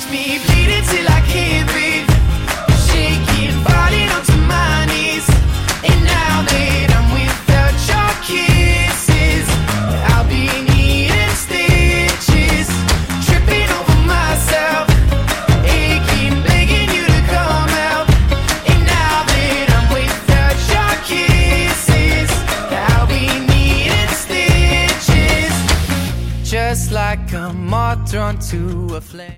watch me bleeding till I can't breathe, shaking, falling onto my knees. And now that I'm without your kisses, I'll be needing stitches, tripping over myself, aching, begging you to come out. And now that I'm without your kisses, I'll be needing stitches, just like a moth drawn to a flame.